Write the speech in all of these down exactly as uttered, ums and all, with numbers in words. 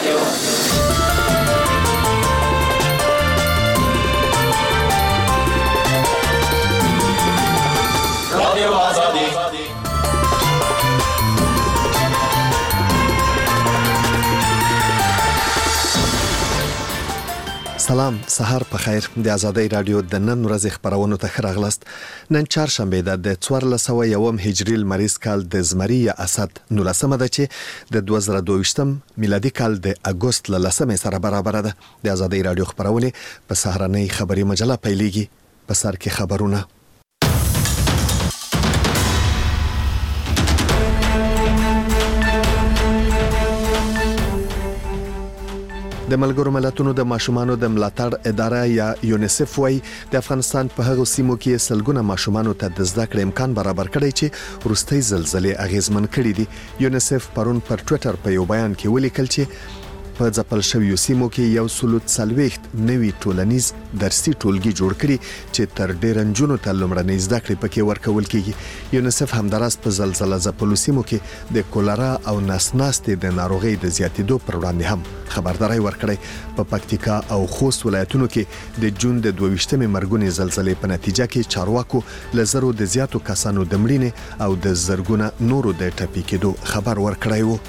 سلام، سهار په خیر. د آزادۍ رادیو د نن ورځې خبرونو ته راغلاست. نن چهارشنبه ده د څوارلس سوه یوم هجري لمریز کال د زمري یا اسد نولسمه ده چې د دوه زره دوه ویشتم میلادي کال د اګوست له لسمې سره برابر ده. د آزادۍ رادیو خبرونه په سهارنۍ خبري مجله پیلېږي. په سر کې خبرونه. د ملګرو ملتونو د ماشومانو د ملاتړ اداره یا یونیسف وايي د افغانستان په هغو سیمو کې سلګونه ماشومانو ته د زده کړې امکان برابر کړی چې وروستۍ زلزلې اغیزمن کړي دي. یونیسف پرون پر ټوئیټر په یو بیان کې ولیکل چې په ځپل شویو سیمو کې یو سل څلوېښت نوي ټولنیز درسي ټولګي جوړ کړي چې تر ډېر نجونو ته لومړنۍ زده کړې پکې ورکول کیږي. یونیسف همداراز په زلزلې ځپلو سیمو کې د کولرا او نسناستې د ناروغۍ د زیاتېدو پر وړاندې هم خبرداري ورکړې. په پکتیکا او خوست ولایتونو کې د جون د دوه ویشتمې مرګونې زلزلې په نتیجه کې چارواکو لزرو د زیاتو کسانو د مړینې او د زرګونه نورو د ټپي کېدو خبر ورکړی وو.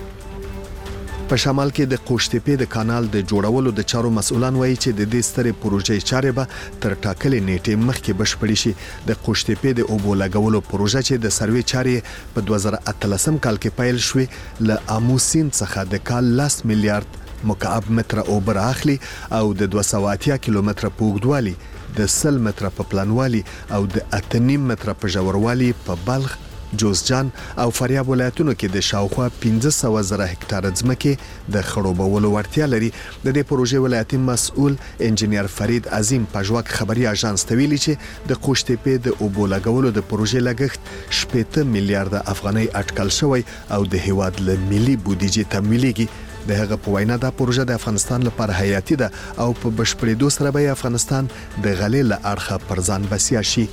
په شمال کې د قوشتېپې د کانال د جوړولو د چارو مسؤلان وایي چې د دې سترې پروژې چارې به تر ټاکلې نیټې مخکې بشپړې شي. د قوشتېپې د اوبو لګولو پروژه چې د سروې چارې په دوه زره اتلسم کال کې پیل شوې له آمو سیند څخه د کال لس میلیارډ مکعب متره اوبه راخلي او د دوه سوه اتیا کیلومتره په اوږدوالي، د سل متره په پلانوالي او د اته نیم متره په ژوروالي په بلخ، جوزجان او فاریاب ولایتونو کې د شاوخوا پنځه سوه زره هکتاره ځمکې د خړوبولو وړتیا لري. د دې پروژې ولایتي مسؤل انجنیر فرید عظیم پژواک خبري اژانس ته ویلي چې د قوشتېپې د اوبو لګولو د پروژې لګښت شپږ میلیارډ افغانۍ اټکل شوی او د هیواد له ملي بودیجې تمویلېږي. د هغه په وینا دا پروژه د افغانستان لپاره حیاتي ده او په بشپړېدو سره به افغانستان د غلې له اړخه پر ځان بسیا شي.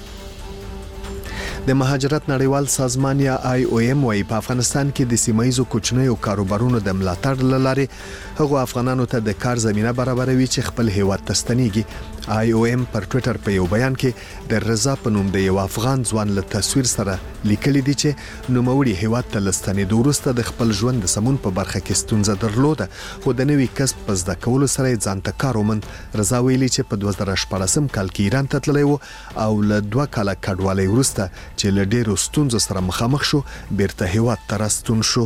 د مهاجرت نړیوال سازمان یا آی او ایم وايي په افغانستان کې د سیمایزو کوچنیو کاروبارونو د ملاتړ لاره هغو افغانانو ته د کار زمينه برابروي چې خپل هیواد ته ستنېږي. آی او ایم پر ټوئیټر په یو بیان کې د رضا په نوم د یو افغان ځوان له تصویر سره لیکلي دي چې نوموړي هیواد ته لستنېدو وروسته د خپل ژوند د سمون په برخه کې ستونزه درلوده، خو د نوي کسب په زده کولو سره ځان ته کار وموند. رضا ویلي چې په دوه زره شپاړسم کال کې ایران ته تللی و او له دوه کاله کډوالۍ وروسته چې له ډېرو ستونزو سره مخامخ شو بیرته هیواد ته راستون شو.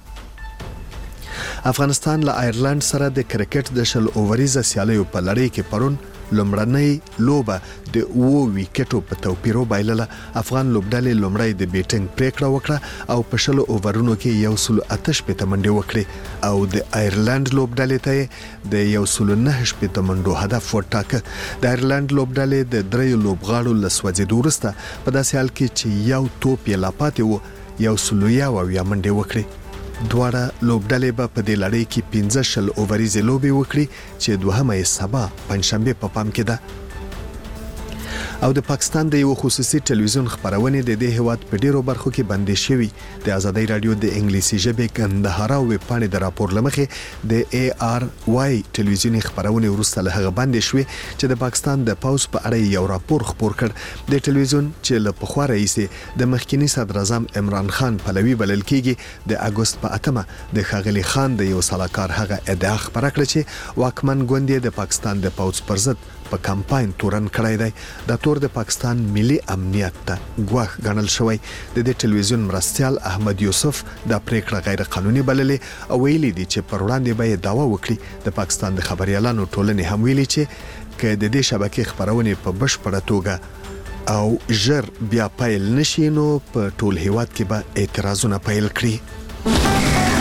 افغانستان له آیرلند سره د کرکټ د شل اووریزه سیالیو په لړۍ کې پرون لومړنۍ لوبه د اوو ویکټو په توپیر وبایلله. افغان لوبډلې لومړی د بیټینګ پریکړه وکړه او په شل اوورونو کې یو سل اته شپېته منډې وکړې او د آیرلند لوبډلې ته د یو سل نهه شپېته منډو هدف وټاکه. د آیرلند لوبډلې د دریو لوبغاړو له سوځېدو وروسته په داسې حال کې چې یو توپ یې لا پاتې و یو سل یو اویا منډې وکړې. دواړه لوبډلې به په دې لړۍ کې پنځه شل اووریزې لوبې وکړي چې دوهمه یې سبا پنځشنبه په پام کې ده. او د پاکستان د یو خصوصي ټلویزیون خبرونه د دې هیواد په ډیرو برخو کې بندي شوی. د آزادۍ رادیو د انګلیسي ژبې کندهار او ویب پاڼې د راپور لمخې د ای آر وای ټلویزیونی خبرونه ورسته له هغه بندي شوی چې د پاکستان د پاوز په اړه یو راپور خبر کړ. د ټلویزیون چې له پخوا رئیس د مخکنی صدر اعظم عمران خان پلوي بلل کېږي د اگست په اتمه د خغلی خان د یو سلاکار هغه ادعا خبره کړه چې واکمن ګوند د پاکستان د پاوز پر ضد په کمپاین تورن کړی دی. د تور د پاکستان ملي امنیت ته ګواښ ګڼل شوی. د دې ټلویزیون مرستیال احمد یوسف د پریکړه غیر قانوني بللې او ویلي دي چې پر وړاندې به دعوا وکړي. د پاکستان د خبريالانو ټولنې هم ویلي چې که د دې شبکې خبرونه په بشپړه توګه او ژر بیا پیل نشي نو په ټول هیواد کې به اعتراضونه پیل کړي.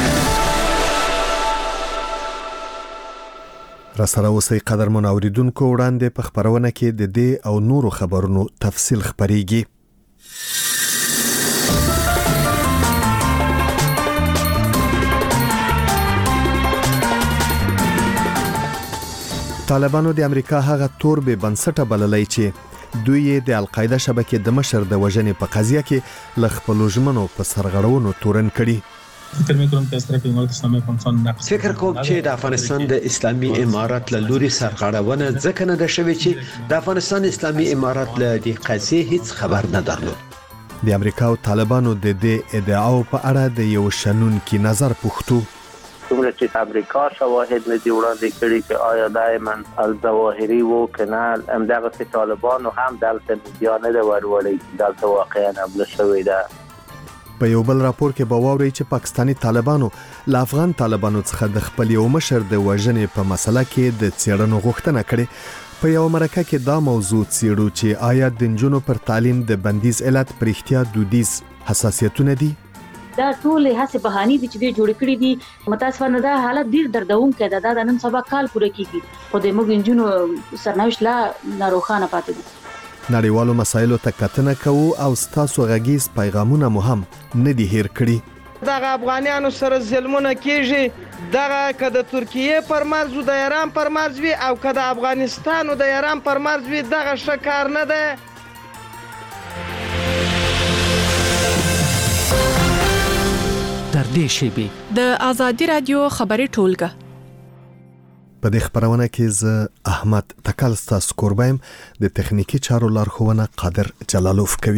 را سره اوسئ قدرمن اوریدونکو، وړاندې په خبرونه کې د دې او نورو خبرونو تفصیل خبريږي. طالبانو د امریکا هغه تور به بنسټه بللای چې دوی د القاعده شبکې د مشر د وژنې په قضیه کې ل خپل ژمنو په سرغړونو تورن کړي. فکر میکنم که از طرف امارات اسلامی افغانستان نقص فکر کوم چې د افغانستان د اسلامي امارات له لوري سرغړونه ځکه نه ده شوې چې د افغانستان اسلامي امارات له دې قضیې هیڅ خبر نه درلود. د امریکا او طالبانو د دې ادعاو په اړه د یو شنونکي نظر پوښتو. څومره چې امریکا شواهد نه دی وړاندې کړي چې آیا دایمن الظواهري وو کنه هم دغه طالبانو هم دلته میډیا نه دی ورولې دلته واقعا حمله شوې ده. په یو بل راپور کې به واوري چې پاکستانی طالبانو له افغان طالبانو څخه د خپل یو مشر د وژنې په مسله کې د څېړنو غوښتنه کړې. په یو مرکه کې دا موضوع څېړو چې آیا د نجونو پر تعلیم د بندیز علت پر اختیار دودیز حساسیتونه دي. دا ټول هڅه بهاني دي چې دوی جوړ کړی دي. متاسفانه دا حالت ډیر دردونکی ده. دا د نن سبا کال پوره کیږي خو د موږ نجونو سرنوشت لا ناروخانه پاتې دي. نړیوالو مسایلو ته کتنه کوو او ستاسو غږیز پیغامونه مو هم نه دي هیر کړي. دغه افغانانو سره ظلمونه کیږي. دغه کده ترکیه پر مرز او د ایران پر مرز وي او کده افغانستان او د ایران پر مرز وي دغه شکار نه ده. تر دې شی د آزادی رادیو خبري ټولګه په دې خبرونه کې ز احمد تکل ستاسو قربایم د تخنیکی چارو لارښوونه قادر جلالوف کوي.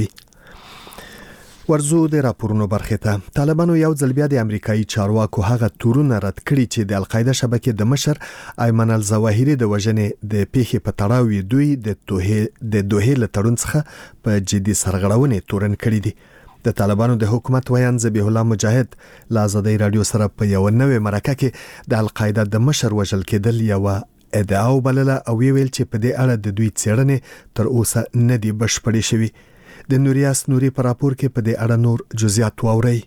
ورزو د راپورونو برخه ته طالبانو یو ځل بیا د امریکایي چارواکو هغه تورونه رد کړي چې د القاعده شبکې د مشر ایمن الظواهري د وژنې د پیښې په تړاو دوی د توهې د دوهې له تړون څخه په جدي سرغړونې تورن کړي دي. د طالبانو د حکومت ویان ذبیح الله مجاهد له آزادۍ رادیو سره په یو نوې مرکه کې د القاعده د مشر وژل کېدل یو ادعا وبلله او ویل چې په دې اړه د دوی څېړنې تر اوسه نه دي بشپړې شوې. د نوریاس نوري په راپور کې په دې اړه نور جزئیات واورئ.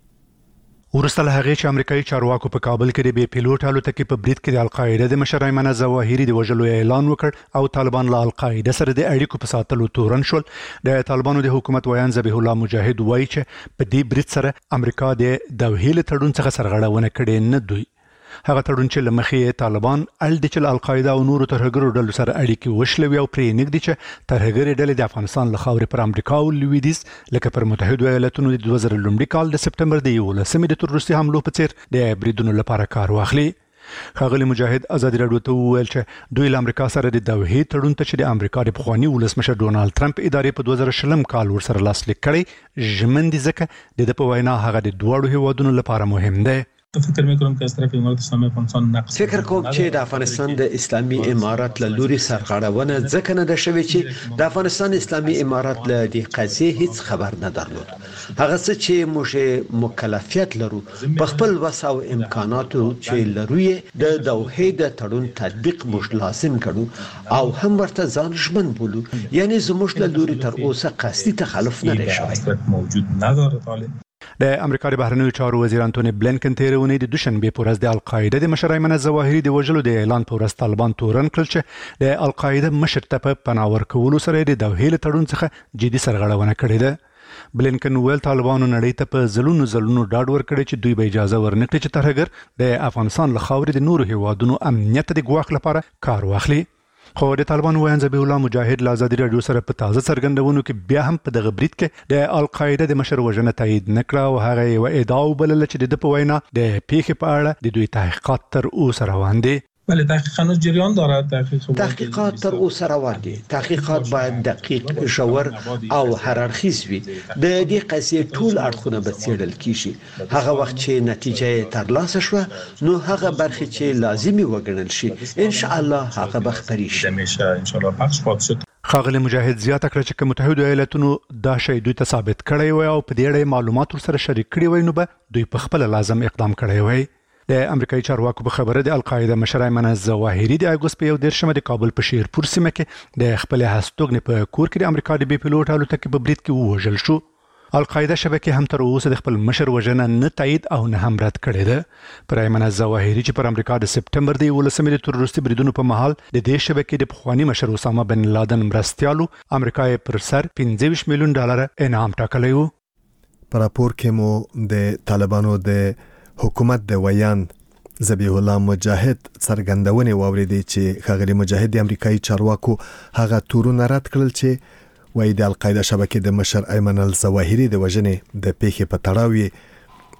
ورسته له هغې چې امریکایي چارواکو په کابل کې د بې پیلوټ الوتکې په برید کې د القاعده د مشر ایمن الظواهري د وژلو اعلان وکړ او طالبان له القاعده سره د اړیکو په ساتلو تورن شول. د طالبانو د حکومت ویان ذبیح الله مجاهد وایي چې په دې برید سره امریکا د دوهې له تړون څخه سرغړونه کړې نه دوی. هغه تړون چې لمخې طالبان ال د چل القاعده او نورو ترهګرو ډلو سره اړیکې وشلوي او پرې نګدي چې ترهګري ډلې د افغانستان له خاورې پر امریکا او لویدیز لکه پر متحده ایالاتونو د دوه زره لومړي کال د سپټمبر د یولسمې د تروریستي حملو په څیر د بریدونو لپاره کار واخلي. ښاغلي مجاهد آزادي رادیو ته وویل چې دوی له امریکا سره د دوهې تړون ته چې د امریکا د پخواني ولسمشر ډونالد ټرمپ ادارې په دوه زره شلم کال ورسره لاسلیک کړی ژمن دي ځکه د په وینا هغه د دواړو هیوادونو لپاره مهم دی. فکر میکنم که از طرف امارات اسلامی افغانستان نقص فکر کوم چې د افغانستان د اسلامي امارات له لوري سرغړونه ځکه نه ده شوې چې د افغانستان اسلامي امارات له دې قضیې هیڅ خبر نه درلود. هغه څه چې موږ مکلفیت لرو په خپل وس او امکاناتو چې لرو د دوحې د تړون تطبیق موږ لازم کړو او هم ورته ځان ژمن بولو. یعنی زموږ له لوري تر اوسه قصدي تخلف نه دی شوی. موجود نداره طالب. د امریکا د بهرنیو چارو وزیر انټونی بلینکن تیر اونۍ د دوشنبه په ورځ د القاعده د مشر ایمن الظواهري د وژلو د اعلان په ورځ طالبان تورن کړل چې د القاعده مشر ته په پناه ورکولو سره د دوحې له تړون څخه جدي سرغړونه کړې ده. بلینکن ویل طالبانو نړۍ ته په ځلونو ځلونو ډاډ ورکړي چې دوی به اجازه ورنکړي چې ترهګر د افغانستان له خاورې د نورو هیوادونو امنیت د ګواښ لپاره کار واخلي. خو د طالبانو ویان ذبیح الله مجاهد له آزادي رادیو سره په تازه څرګندونو کې بیا هم په دغه برید کې د القاعده د مشر وژنه تایید نکړه او هغه یو ادعا وبلله چې د په وینا د پیښې په اړه د دوی تحقیقات تر اوسه روان دي. بله تحقیق هنوز جریان دارد. تحقیق تحقیقات تر اوسه روان دي. تحقیقات باید دقیق، ژور او هر اړخیز وي. د دې قضیې ټول اړخونه به څېړل کیږي. هغه وخت چې نتیجه ترلاسه شوه نو هغه برخې چې لازمي وګڼل شي ان شاء الله هغه به خپرې شي. همیشه ان شاء الله پخش خواهد شد. ښاغلي مجاهد زیاته کړه چې متحده ایالاتونو دا شی دوی ته ثابت کړی وي او په دې اړه معلومات ورسره شریک کړي وي نو به دوی په خپل لازم اقدام کړی وي. د امریکایي چارواکو په خبره د القاعده مشر ایمن الظواهري د اګوست په یو دیرشمه د کابل په شیرپور سیمه کې د خپل هستوګنې په کور کې د امریکا د بې پیلوټ الوتکې په برید کې ووژل شو. القاعده شبکې هم تر اوسه د خپل مشر وژنه نه تایید او نه هم رد کړې ده. پر ایمن الظواهري چې پر امریکا د سپټمبر د یولسمې د تروریستي بریدونو په مهال د دې شبکې د پخواني مشر اسامه بن لادن مرستیالو امریکا یې پر سر پنځه ویشت میلیون ډالر انعام ټاکلی و. په راپور کې مو د طالبانو د حکومت د ویان ذبیح الله مجاهد څرګندونې واوریدې چې ښاغلي مجاهد د امریکایي چارواکو هغه تورونه رد کړل چې وایي د القاعده شبکې د مشر ایمن الظواهري د وژنې د پیښې په تړاو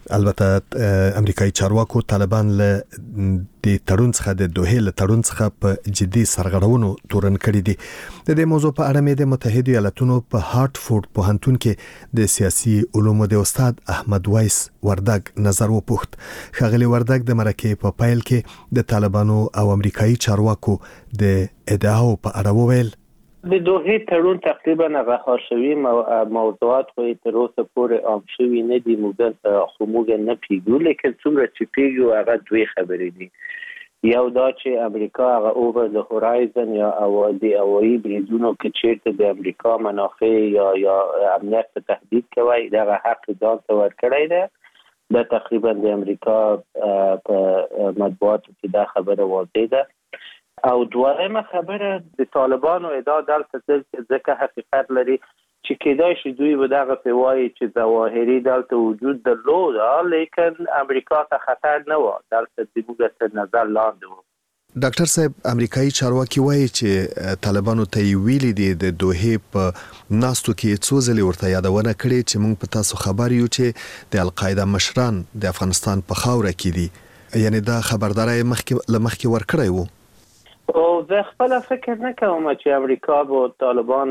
البته امریکایي چارواکو طالبان له د تړون څخه د دوه له تړون څخه په جدي سرغړونو تورن کړی دي. د دې موضوع په اړه مې د متحده ایالاتونو په هارټفورد پوهنتون کې د سیاسي علومو د استاد احمد وایس وردګ نظر وپوښت. ښاغلي وردګ د مرکې په پایل کې د طالبانو او امریکایي چارواکو د ادعاو په اړه وویل. د دوه تړون تقریبا هغه حاشوي موضوعات خو تر اوسه پورې عام شوي نه دي، موږ خو موږ نه پیګو، لیکن څومره چې پیګو هغه دوی خبرې دي. یو دا چې امریکا هغه اوور د هورایزن یا او د هوایي بریدونو کې چیرته د امریکا منافع یا یا امنیت ته تهدید کوي، دغه حق ځان ته ورکړی دی. دا تقریبا د امریکا په مطبوعاتو کې دا خبره واضح ده. او دویمه خبره د طالبانو ادعا دلته ځکه حقیقت لري چې کېدای شي دوی به دغه په وایي چې ظواهري دلته وجود درلود، لیکن امریکا ته خطر نه و، دلته د موږ تر نظر لاندې و. ډاکټر صاحب، امریکایي چارواکي وایي چې طالبانو ته ویلي دي د دوه په ناستو کې څو ځلې ورته یادونه کړې چې موږ په تاسو خبر یو چې د القاعده مشران د افغانستان په خاوره کې دي، یعنی دا خبرداري مخکې لمخکې ورکړی وو. او زه خپل فکر نه کوم چې امریکا به طالبانو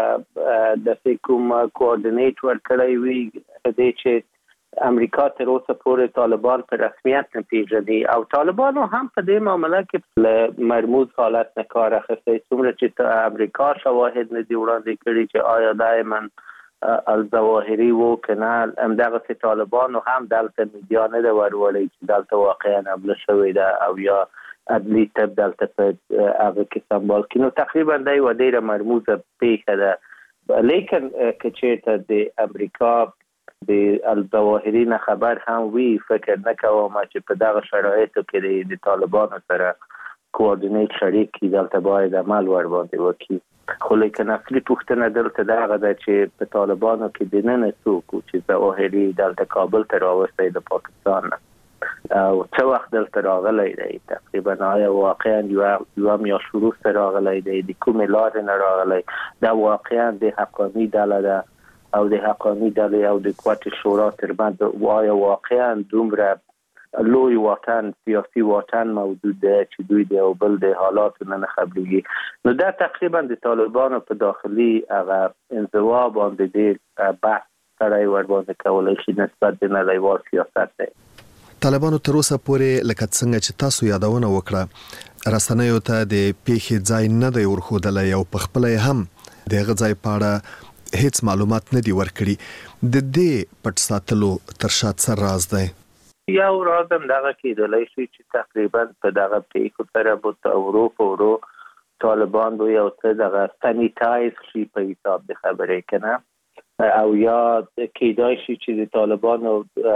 ته د کوم کوارډینیټ ورکړی وي، د چې امریکا تر اوسه پورې طالبان په رسمیت نه پیژني او طالبانو هم په دې معاملې کې له مرموز حالت نه کار اخیستی، څومره چې امریکا شواهد نه دي وړاندې کړي چې آیا دایما الظواهري و که نه. همدغسې طالبانو هم دلته میډیا نه ده ورولې چې دلته واقعا حمله شوې ده او یا عدلی تب دلته په هغه کې سمبال کینو. تقریبا دا یو ډیره مرموزه پیښه ده، لیکن که چیرته د امریکا د الظواهري نه خبر هم وي، فکر نه کوم چې په دغه شرایطو کې د طالبانو سره کوارډینیټ شریک کی دلته باید عمل ور باندې وکړي. خو لیکن اصلي پوښتنه دلته دغه ده چې په طالبانو کې د نن څوک چې ظواهري دلته کابل ته راوستی د پاکستان نه او څه وخت دلته راغلی دی، تقریبا آیا واقعا یو میاشت وروسته راغلی دی، د کومې لارې نه راغلی، دا واقعا د حقاني ډله ده او د حقاني ډلې او د قوت شورا ترمنځ آیا واقعا دومره لوی واټن سیاسي واټن موجود دی چې دوی د یو بل د حالاتو نه خبرېږي. نو دا تقریبا د طالبانو په داخلي هغه انزوا باندې ډېر بحث سړی ور باندې کولی شي نسبت د نړیوال سیاست دی. طالبانو تر اوسه پورې لکه څنګه چې تاسو یادونه وکړه رسنیو ته د پیښې ځای نه دی ورښودلی او په خپله هم د هغه ځای په اړه هیڅ معلومات نه دي ورکړي. د دې پټ ساتلو تر شا څه راز دی؟ یو راز هم دغه کېدلی شي چې تقریبا په دغه پیښو سره به ورو په ورو طالبان به یو څه دغه سانیټایز شي په حساب د خبرې که نه، او یا کېدای شي چې د طالبانو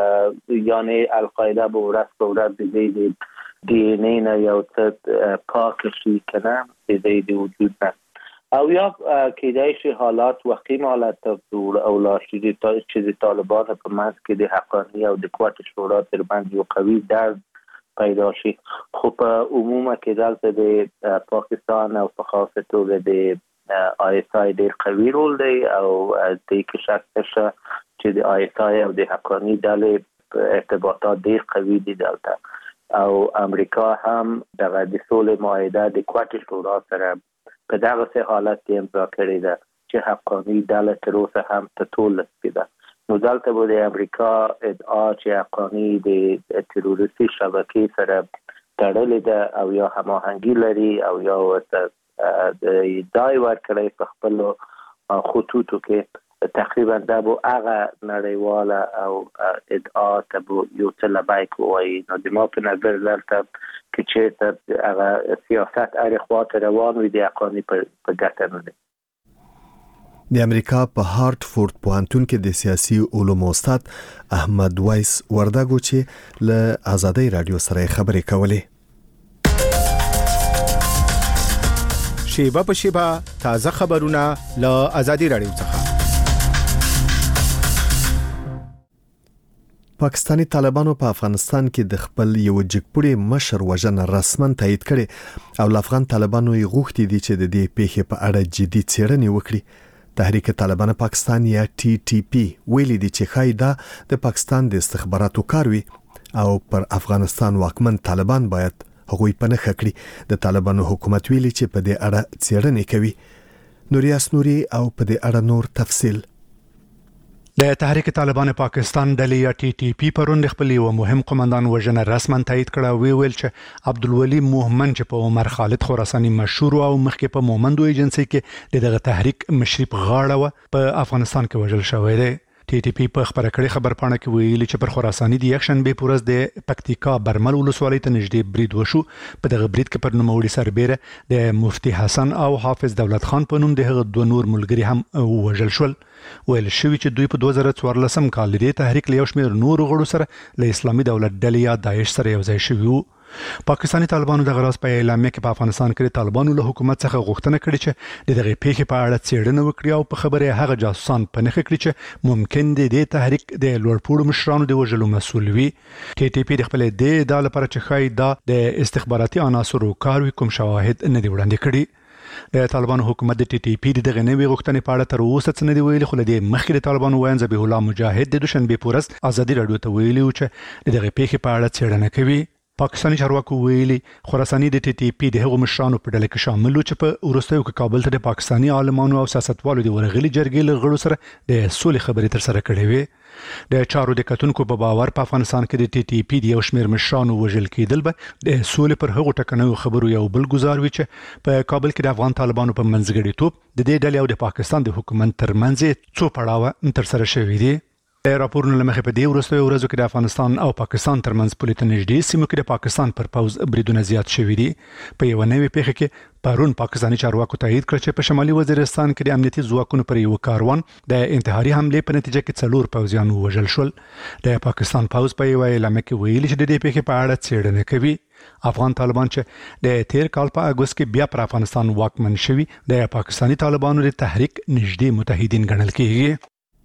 یعنی القاعده به ورځ په ورځ د دې د ډي ان اې نه یو څه پاک شي که نه د دې د وجود نه، او یا کېدای شي حالات وخیم حالت ته ولاړ شي چې د طالبانو په منځ کې د حقاني او د قوت شورا ترمنځ یو قوي درد پیدا شي. خو په عمومه کې دلته د پاکستان او په خاصه توګه د آی اس آی ډېر قوي رول دی او د کې شک نشته چې د آی اس آی او د حقاني ډلې ارتباطات ډېر قوي دي دلته، او امریکا هم دغه د سولې معاهده د قوت شورا سره په دغسې حالت کې امضا کړې ده چې حقاني ډله تر اوسه هم په ټول لسپې ده. نو دلته به د امریکا ادعا چې حقاني د تروریستي شبکې سره تړلې ده او یا هماهنګي لري او یا ورته د دای ورکړی په خپلو خطوطو کې، تقریبا دا به هغه نړیواله او ادعا ته به یو څه لبیک ووایي. نو د ما په نظر دلته که چېرته هغه سیاست هرې خوا ته روان وي د حقاني په ګټه نه دی. د امریکا په هارټفورد پوهنتون کې د سیاسي علومو استاد احمد وایس وردګ چې له آزادۍ رادیو سره خبرې کولې. شیبه په شیبه تازه خبرونه له آزادۍ رادیو څخه. پاکستانی طالبانو په افغانستان کې د خپل یو جګپوړي مشر وژنه رسما تایید کړي او افغان طالبانو یې غوښتي دي چې د دې پیښې په اړه جدي څېړنې وکړي. تحریک طالبان پاکستان یا ټي ټي پی ویلي دي چې خای دا د پاکستان د استخباراتو کار وي او پر افغانستان واکمن طالبان باید هغوی په نښه کړي. د طالبانو حکومت ویلي چې په دې اړه څېړنې کوي. نوریاس نوري او په دې اړه نور تفصیل. د تحریک طالبان پاکستان ډلې یا ټي ټي پی پرون خپل یو مهم قومندان وژنه رسما تایید کړه. وی ویل چې عبدالولي مومن چې په عمر خالد خراساني مشهور او مخکې په مومندو ایجنسی کې دغه تحریک مشري په غاړه و په افغانستان کې وژل شوی دی. ټي ټي پی په خبره کړې خبر پاڼه کې ویلي چې پر خراساني د یک شنبه پورز د پکتیکا برمل ولسوالۍ ته نږدې برید وشو. په دغه برید کې پر نوموړي سربېره د مفتي حسن او حافظ دولت خان په نوم د هغه دوه نور ملګري هم وژل شول. ویل شوی چې دوی په دوه زره څوارلسم کال د تحریک له یو شمېر نورو غړو سره له اسلامي دولت ډلې یا داعش سره یو ځای شوي وو. پاکستاني طالبانو د غراس په اعلامیه کې په افغانستان کې طالبانو له حکومت څخه غوښتنه کړې چې د دغه پیښې په اړه څېړنه وکړي او په خبره هغه جاسوسان په نښه کړي چې ممکن دي د تحریک د لوړپوړو مشرانو د وژلو مسؤل وي. ټي ټي پی د خپل د ادعا لپاره چې ښایي دا د استخباراتي عناصرو کار وي کوم شواهد نه دي وړاندې کړي. د طالبانو حکومت د ټي ټي پی د دغه نوې غوښتنې په اړه تر اوسه څه نه دی ویلي، خو له دې مخکې د طالبانو ویاند ذبیح الله مجاهد د دوشنبې په ورځ ازادي راډیو ته ویلي و چې د دغه پیښې په اړه څېړنه کوي. پاکستاني چارواکو ویلي خراساني د ټي ټي پی د هغو مشرانو په ډله کې شامل و چې په وروستیو کې کابل ته د پاکستاني عالمانو او سیاستوالو د ورغلي جرګې له غړو سره د سولې خبرې ترسره کړې وې. د چارو د کتونکو په باور په افغانستان کې د ټي ټي پی د یو شمېر مشرانو وژل کېدل به د سولې پر هغو ټکنیو خبرو یو بل ګزار وي چې په کابل کې د افغان طالبانو په منځګړیتوب د دې ډلې او د پاکستان د حکومت ترمنځ څو پړاوه ترسره شوي دي. د راپورونو له مخې په دې وروستیو ورځو کې د افغانستان او پاکستان ترمنځ پولې ته نږدې سیمو کې د پاکستان پر پوځ بریدونه زیات شوي دي. په یوه نوې پیښه کې پرون پاکستاني چارواکو تایید کړ چې په شمالي وزیرستان کې د امنیتي ځواکونو پر یو کاروان د انتحاري حملې په نتیجه کې څلور پوځیان ووژل شول. د پاکستان پوځ په یوه اعلامیه کې ویلي چې د دې پیښې په اړه څېړنه کوي. افغان طالبان چې د تیر کال په اګوست کې بیا پر افغانستان واکمن شوي د پاکستاني طالبانو د تحریک نږدې متحدین ګڼل کېږي.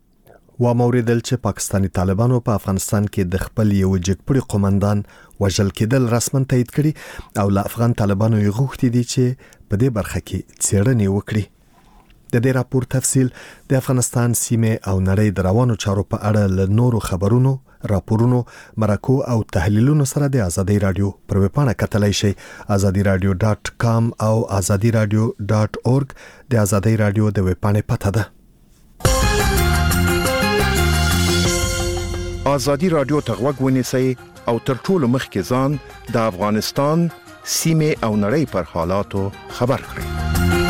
و موریدل چې پاکستاني طالبانو په افغانستان کې د خپل یو جګپړي قومندان وژل کېدل رسما تایید کړي او له افغان طالبانو یې غوښتي دي چې په دې برخه کې څېړنې وکړي. د دې راپور تفصیل د افغانستان سیمه او نړۍ د روانو چارو په اړه له نورو خبرونو، راپورونو، مرکو او تحلیلونو سره د ازادي رادیو پر ویبپاڼه کتلای شئ ازادي رادیو ډاټ کام او ازادي رادیو ډاټ اورګ. د ازادي رادیو د ویبپاڼې پته ده. ازادي رادیو ته غوږ ونیسئ او تر ټولو مخکې ځان د افغانستان سیمه او نړۍ پر حالاتو خبر کړئ.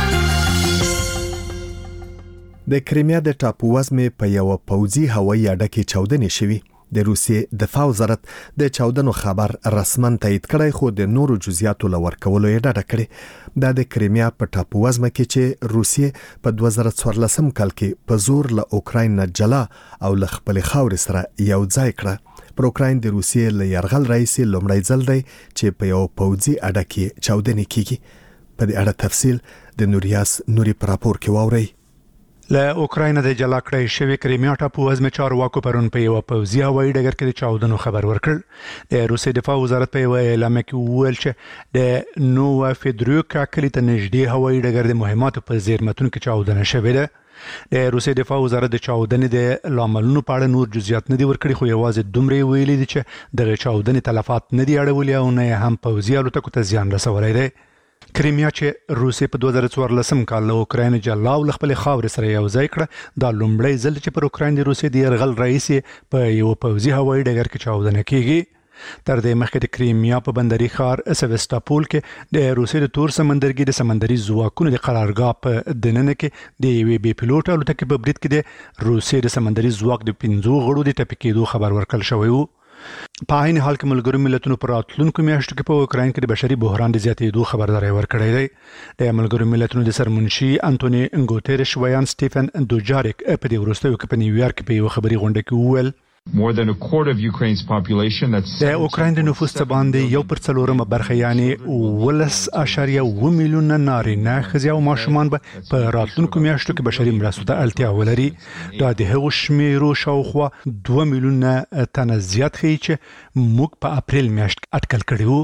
د کریمیا د ټاپو وزمې په یو پوځي هوایي اډه کې چاودنې شوې. د روسیې دفاع وزارت د چاودنو خبر رسما تایید کړی، خو د نورو جزئیاتو لور کولو یې ډډه کړې. دا د کریمیا په ټاپو وزمه کې چې روسیې په دوه زره څوارلسم کال کې په زور له اوکراین نه جلا او له خپل خاورې سره یو ځای کړه. پر اوکراین د روسیې له یرغل راځي لومړی ځل دی چې په یو پوځي اډه کې چاودنې کیږي. په دې اړه تفصیل د نوریاس نوري په راپور کې واورئ. له اوکراین د جلا کړی شوی کریمیا ټاپو وزمې چارواکو پرون په یو پوځي هوایي ډګر کې د چاودنو خبر ورکړ. د روسیې دفاع وزارت په یو اعلامیه کې وویل چې د نووا فیدروکا کلي ته نږدې هوایي ډګر د مهماتو په زیرمتونو کې چاودنه شوې ده. د روسیې دفاع وزارت د چاودنې د لاملونو په اړه نور جزئیات نه دي ورکړي، خو یوازې دومره ویلي دي چې دغه چاودنې تلفات نه دي اړولي او نه هم پوځي الوتکو ته زیان رسولی دی. کریمیا چې روسیې په دوه زره څوارلسم کال له اوکراین جلا او خپل خاورې سره یو ځای کړه، دا لومړی ځل چې پر اوکراین د روسیې د یرغل راځي په یو پوځي هوایي ډګر کې چاودنه کیږي. تر دې مخکې د کریمیا په بندري ښار سیواستوپول کې د روسیې د تور سمندرګي د سمندري ځواکونو د قرارګاه په دننه کې د یوې بې پیلوټ الوتکې په برید کې د روسیې د سمندري ځواک د پنځو غړو د ټپي کېدو خبر ورکړل شوی و. په عین حال کې ملګرو ملتونو پر راتلونکو میاشتو کې په اوکراین کې د بشري بحران د زیاتېدو خبرداری ورکړی دی. د ملګرو ملتونو د سرمنشي انټونی ګوتریش ویان سټیفن دوجاریک په دې وروستیو کې په نیویارک کې په یو خبري غونډه کې وویل More than a quarter of Ukraine's population, that's د اوکراین د نفوس څخه باندې یو پر څلورمه برخه یعنی ولس اشاریه و میلیونه نارینه ښځې او ماشومان به په راتلونکو میاشتو کې بشري مرستو ته اړتیا ولري. دا د هغو شمیرو شاوخوا دوه میلیونه تنه زیات ښیي چې موږ په اپریل میاشت کې اټکل کړی وو.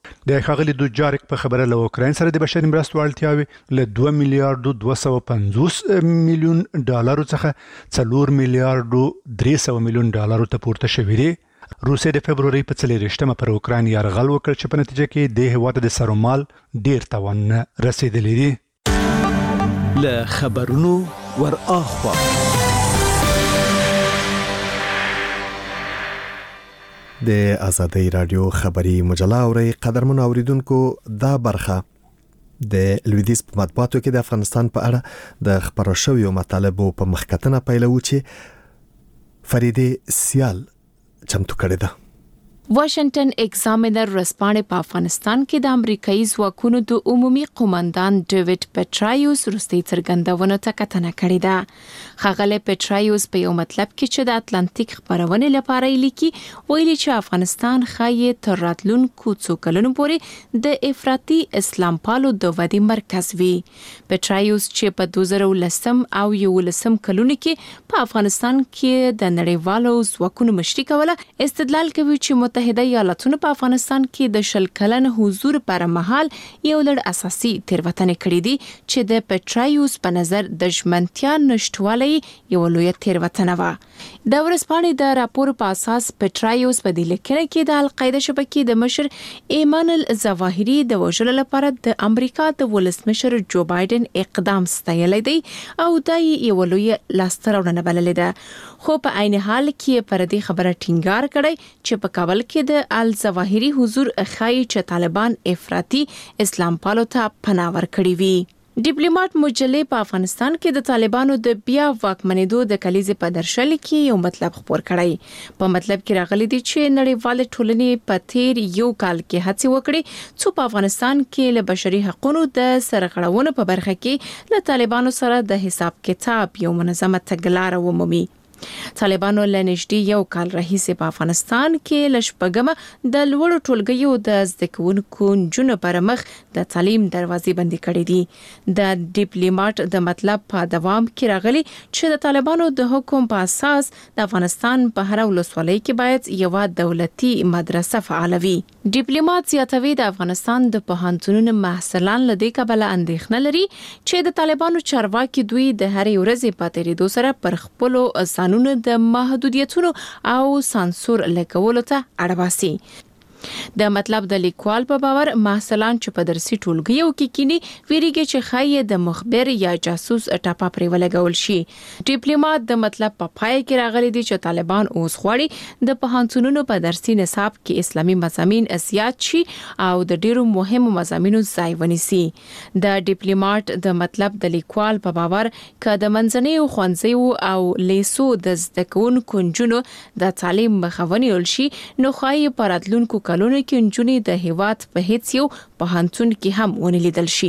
د ښاغلي دوجارک په خبره له اوکراین سره د بشري مرستو اړتیاوې له دوه میلیارډو دوه سوه پنځوس میلیون ډالرو څخه څلور میلیارډو درې سوه میلیون ډالرو ته پورته شوې دي. روسیې د فبروري په څلېرویشتمه پر اوکراین یرغل وکړ چې په نتیجه کې د هېواد د سرومال ډېر تاوان رسېدلی دی. له خبرونو ور اخوا د آزادۍ رادیو خبری مجله اوري قدرمن اوریدونکو دا برخه د لویدیز په مطبوعاتو کې د افغانستان په اړه د خبرو شویو مطالبو په مخکتنه پیلو چې فریده سیال چمتو کړی ده. واشنگټن ایگزامینر رسپانې په افغانستان کې د امریکایي ځواکونو د عمومي قوماندان ډیوډ پټرایوس وروستي څرګندونه ته کتنه کړې ده. ښاغلی پټرایوس په یو مطلب کې چې د اتلانتیک خبرونې لپاره لیکي ویلي چې افغانستان ښایي تر راتلونکو څو کلونو پورې د افراطي اسلام پالو د ودې مرکز وي. پټرایوس چې په دوه زره ولسم او یولسم کلونو کې په افغانستان کې د نړیوالو ځواکونو مشري کوله استدلال کوي چې متحده ایالاتونو په افغانستان کې د شل کلن حضور پر مهال یو لړ اساسي تیروتنې کړې دي چې د پټرایوس په نظر د ژمنتیا نشټوالی یو لوی تیروتنه و. د ورسپانې د راپور په اساس پټرایوس په دې لیکنه کې د القاعده شبکې د مشر ایمان الظواهری د وژلو لپاره د امریکا د ولسمشر جو بایدن اقدام ستایلی دی او دا یو لوی لاسته راوړنه بللې ده. خو په عین حال کې پر دې خبره ټینګار کړی چې په کابل کې د الظواهری حضور اخای چې طالبان افراطي اسلام پالو ته پناه ورکړي وي. ډیپلوماټ مجلې په افغانستان کې د طالبانو د بیا واکمنېدو د کلیزې په درشل کې یو مطلب خبر کړی. په مطلب کې راغلي دي چې نړیوال ټولنې په تیر یو کال کې هڅې وکړي چې په افغانستان کې له بشري حقوقو د سرغړونو په برخه کې له طالبانو سره د حساب کتاب یو منظمه تګلارې ومومي. طالبانو لنشدي یو کال راهیسې په افغانستان کې لشپګمه د لوړو ټولګیو د زده کوونکو نجونو پر مخ د تعلیم دروازې بندي کړې دي. د ډیپلوماټ د مطلب په دوام کې راغلي چې د طالبانو د حکم په اساس د افغانستان په هر ولسوالۍ کې باید یو دولتي مدرسه فعال وي. ډیپلوماټ زیاتوي د افغانستان د پوهنتونونو محصلان لدې کبله اندېښنه لري چې د طالبانو چارواکي دوی د هرې ورځې په تیریدو سره پر خپلو قانون د محدودیتونو او سانسور لګولو ته اړ باسي. د مطلب د لیکوال په باور محصلان چې په درسي ټولګیو کې کینی ویریږي چې خایي د مخبر یا جاسوس ټاپه پرې ولګول شي. ډیپلوماټ د مطلب په پای کې راغلي دي چې طالبان اوس غواړي د پوهنتونونو په درسي نصاب کې اسلامي مضامین زیات شي او د ډیرو مهمو مضامینو ځای ونیسي. د ډیپلوماټ د مطلب د لیکوال په باور ک د منځنیو ښوونځیو او لیسو د زده کوونکو نجونو د تعلیم مخاونیول شي نو خایي په راتلونکو کلونو کې نجونې د هیواد په هیڅ یو پوهنتون کې هم ونه لیدل شي.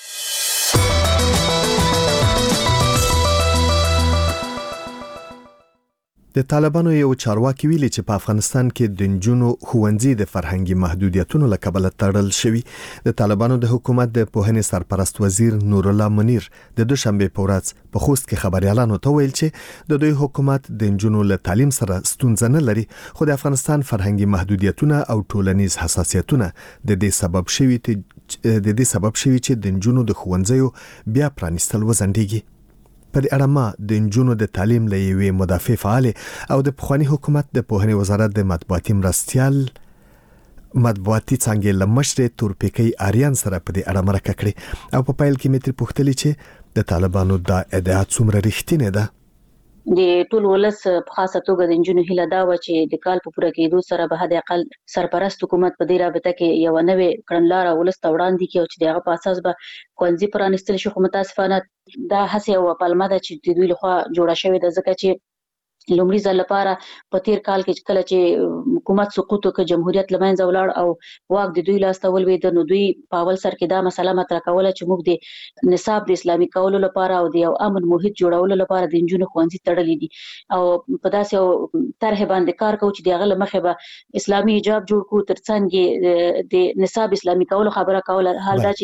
د طالبانو یو چارواکي ویلي چې په افغانستان کې د نجونو ښوونځي د فرهنګي محدودیتونو له کبله تړل شوي. د طالبانو د حکومت د پوهنې سرپرست وزیر نور الله منیر د دوشنبه په ورځ په خوست کې خبريالانو ته ویل چې د دوی حکومت د نجونو له تعلیم سره ستونزه نه لري خو د افغانستان فرهنګي محدودیتونه او ټولنیز حساسیتونه د دې سبب شوي د دې سبب شوي چې د نجونو د ښوونځیو بیا پرانیستل وزندېږي. په دې اړه ما د نجونو د تعلیم له یوې مدافع فعال او د پخوانی حکومت د پوهنې وزارت د مطبوعاتي مرستيال مطبوعاتي څنګه لمشره تورپیکي آریان سره په دې اړه مرکه کړې او په پایل کې متر پوښتلې چې د طالبانو د ادعا څومره رښتینه ده. د ټول ولس په خاصه توګه د نجونو هیله دا و چې د کال په پوره کېدو سره به د اقل سرپرست حکومت په دې رابطه کې یو نوې کړنلاره ولس ته وړاندې کړي چې دغه په اساس به ښوونځي پرانیستل شي. خو متاسفانه دا هڅه او پلمه ده چې د دوی لخوا جوړه شوې ده ځکه چې لومړي ځل لپاره په تیر کال کې کله چې حکومت سقوط وکړ جمهوریت لمنځه ولاړ او واک د دوی لاس ته ولوېد نو دوی په اول سر کې دا مسله مطرح کوله چې موږ د نصاب د اسلامي کولو لپاره او د یو امن محیط جوړولو لپاره د نجونو ښوونځي تړلې دي او په داسې یو طرح باندې کار کوو چې دغه مخه به اسلامي حجاب جوړ کړو ترڅنګ د نصاب اسلامي کولو خبره کوله. حال دا چې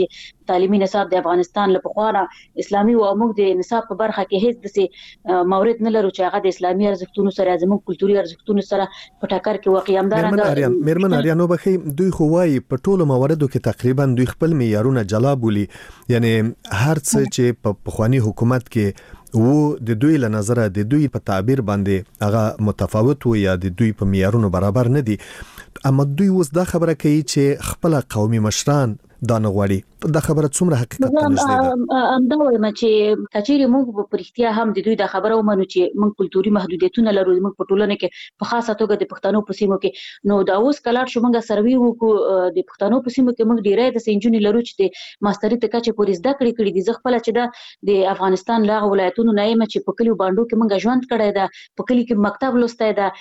تعلیمي نصاب د افغانستان له پخوانه اسلامي او موږ د نصاب په برخه کې هیڅ د مورد نه لرو چې هغه د اسلامي ارزښتونو سره زموږ کلتوري ارزښتونو سره په ټکر کې واقع امدارنګ مېرمن اریانو بخي دوی خو وايي په ټولو مواردو کې تقریبا دوی خپل معیارونه جلا بولي یعنی هر څه چې په پخوانی حکومت کې و د دوی له نظره د دوی په تعبیر باندې هغه متفاوت و یا د دوی په معیارونو برابر نه دي اما دوی اوس دا خبره کوي چې خپل قومي مشران دا نه غواړي دا خبره څومره حقیقت نشته امدا وایم چې کچېری موږ په اړتیا هم د دوی دا خبره ومنو چې موږ کلتوري محدودیتونه لرو موږ په ټولنه کې په خاصه توګه د پښتنو په سیمو کې نو دا اوس کلاټ شو موږ سروي وکړو د پښتنو په سیمو کې موږ ډیره د سنجونی لرو چې د ماستری ته کچې پولیس دا کړی کړی دي ځخ په چې دا د افغانستان لاغ ولایتونو نه یم چې په کلیو باندې کې موږ ژوند کړی دا په کلی کې مکتب لوستای دا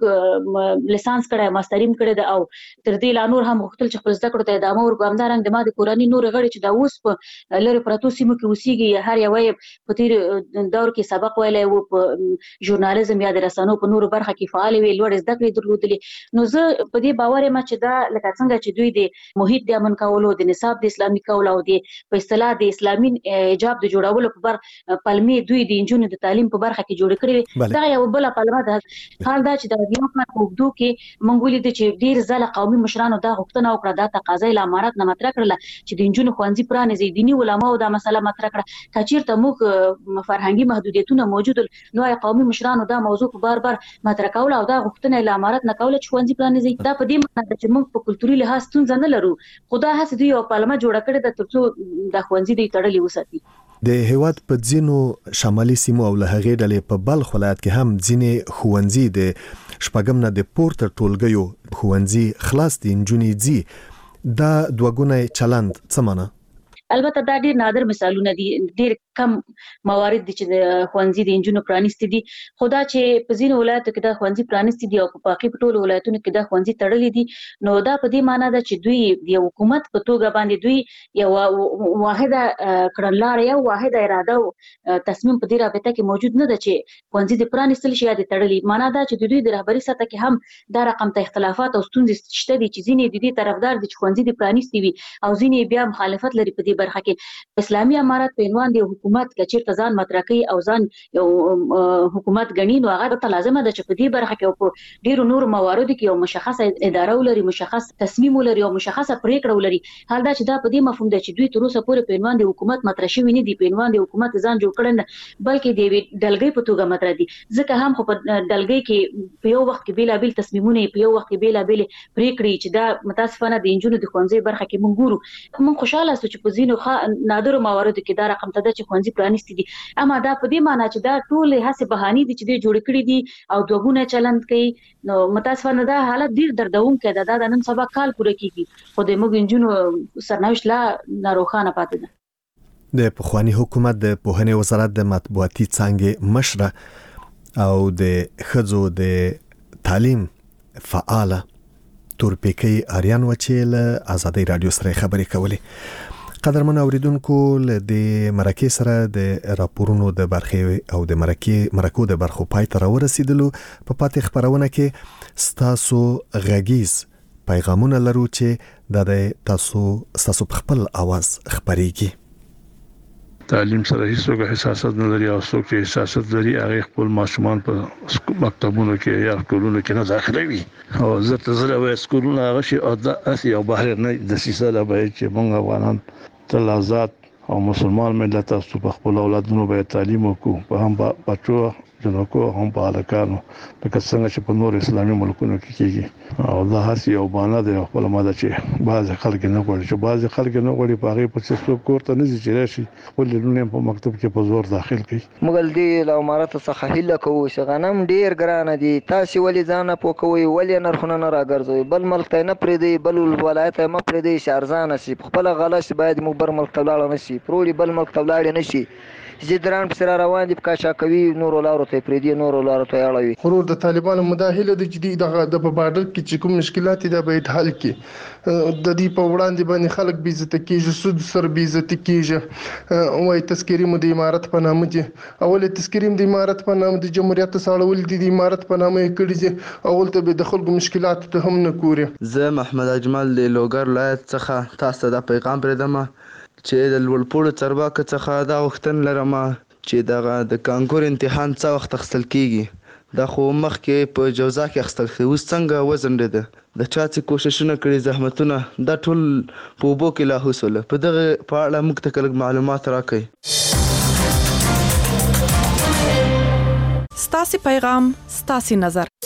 موږ لیسانس کړی ماستریم کړی دا او تر دې لا نور هم غوښتل چې خپل زده کړو ته ادامه ورکړم همدارنګ د ما د کورنۍ نور غړي چې دا اوس په لری پراتو سیمو کې اوسېږي هر یو په تیر دور کې سبق ویلی او په ژورنالیزم یا د رسنیو په نورو برخه کې فعال وي لوړ زده کړې درلودلې نو زه په دې باور یم چې دا لکه څنګه چې دوی د محیط د امن کولو د نصاب د اسلامي کولو او د په اصطلاح د اسلامي حجاب د جوړولو په بر پلمې دوی د انجونو د تعلیم په برخه کې جوړ کړی دا یو بل پلمه ده حال دا چې د یو کار وګدو کې مونږ ولید چې ډیر ځله قومي مشرانو دا غوښتنه وکړه دا تقاضا له امارات نه مطرح کړل چې د انجونو خوانزي پرانه زیدینی علماء دا مسله مطرح کړه کچیرته موږ فرهنګي محدودیتونه موجود نو قومي مشرانو دا موضوع په بار بار مطرح کول او دا غوښتنه له امارات نه کوله چې خوانزي پرانه زی دا په دې معنی چې موږ په کلتوري لحاظ ستونزه نه لرو خدا هڅه دوی او پارلمان جوړ کړی د ترڅو د خوانزي دی تړلې وساتي د هیواد په ځینو شمالي سیمو او له هغې ډلې په بلخ ولایت کې هم ځینې ښوونځي د شپږم نه د پورته ټولګیو ښوونځي خلاص دي نجونې ځي دا دوګونه چلند څه معنی البته دا ډیر نادر مثالونه دي ډیر کم موارد دي چې د خوانزي د انجونو پرانیستي دي خدا چې په ځینو ولایتو کې دا خوانزي پرانیستي دي او په باقي ټولو ولایتونو کې دا خوانزي تړلې دي نو دا په دې معنی ده چې دوی د حکومت په توګه باندې دوی یو واحده کړنلار یو واحده اراده تصمیم په دې رابطه کې موجود نه ده چې خوانزي د پرانیستل شي یا د تړلې معنی ده چې دوی د رهبری سطح کې هم دا رقم ته اختلافات او ستونزې شته دي چې ځینې د دې طرفدار دي چې خوانزي د پرانیستي وي او ځینې بیا مخالفت لري په دې برخه کې اسلامي امارات په عنوان د حکومت کچیر ځان مطرح کوي او ځان یو حکومت غني نو هغه ته لازمه ده چې په دې برخه کې په ډیرو نور مواردو کې یو مشخصه اداره ولري مشخص تصمیم ولري او مشخصه پریکړه ولري حال دا چې دا په دې مفهوم ده چې دوی تر اوسه پورې په عنوان د حکومت مطرح شوی نه دي په عنوان د حکومت ځان جوړ کړي بلکې د دلګۍ په توګه مطرح دي ځکه هم خو په دلګۍ کې په یو وخت کې بیل بیل تصمیمونه په یو وخت کې بیل بیل پریکړې چې دا متاسفانه د انجونو د خوانزي برخه کې مونږ ګورو مونږ خوشاله سو چې په ځینو نادر مواردو کې دا رقم ته چې خوانزي پرانیستي دي اما دا په دې معنی چې دا ټول هڅه بهاني دي چې دوی جوړ کړی دي او دوغونه چلند کوي نو متاسفانه دا حالت ډیر دردونکې ده دا د نن سبا کال پوره کیږي خو د موږ انجونو سرنوشت لا ناروخانه پاتې ده د پخوانی حکومت د پوهنې وزارت د مطبوعاتي څانګې مشره او د خځو د تعلیم فعاله تورپیکۍ اریان وچیل آزادۍ رادیو سره خبرې کولې قدرمن اوریدونکو له د مرکه سره د راپورونو د برخه او د مرکه مرکو د برخو پای ته ورسیدلو په پاتې خبرونه کې ستاسو غږیز پیغامونه لرو چې د تاسو تاسو خپل आवाज خبريږي تعلیم سره هیڅ حساسیت نه لري او څوک چې حساسیت لري هغه خپل ماشومان په مکتبونو کې یا سکولونو کې نه داخلوي او زه ته زره وای سکولونه هغه شي او د اسی او بهر نه د سیسه لا به چې موږ افغانان تل آزاد او مسلمان ملت تاسو په خپل اولادونو به تعلیم وکړو په هم بچو جنکو هم په الکانو لکه څنګه چې په نور اسلامي ملکونو کې کیږي او دا هڅه یو باندې د خپل ماده چې بعض خلک نه غواړي چې بعض خلک نه غواړي په هغه په څه کوړه نه ځي چې راشي خپل لونه په مکتب کې په زور داخل کړي مګل دی له امارات څخه هله کوو چې غنم ډیر ګران دي تاسو ولې ځان په کوی ولې نرخونه نه راګرځوي بل ملک ته نه پرې دی بل ولایت ما پرې دی شارزان شي خپل غلط باید مو بر ملک ته لاړ نه شي پروړي بل ملک ته لاړ نه شي زیدران پر روان دي پکاشا کوي نور لارو ته پریدي نور لارو ته اړوي خرور د طالبانو مداخله د جدي د په بارډر کې چې کوم مشکلات دي به حل کې د دې په وړاندې باندې خلک بي عزت کیږي سود سر بي عزت کیږي وای تذکری مو د امارت په نامه دي اول تذکری د امارت په نامه د جمهوریت ساړول دي د امارت په نامه کړي دي اول ته به د خلکو مشکلات ته هم نه کوري زه محمد اجمل د لوګر ولایت څخه تاسو ته پیغام پرېدم چې د لوړپوړو چارواکو څخه دا غوښتنه لرم چې دغه د کانکور امتحان څه وخت اخیستل کیږي. دا خو مخکې په جوزا کې اخیستل کېږي، اوس څنګه وځنډېده؟ د چا چې کوششونه کړي، زحمتونه، دا ټول په اوبو کې لاهو سول. په دغه په اړه موږ ته لږ معلومات راکړئ. ستاسې پیغام ستاسې نظر.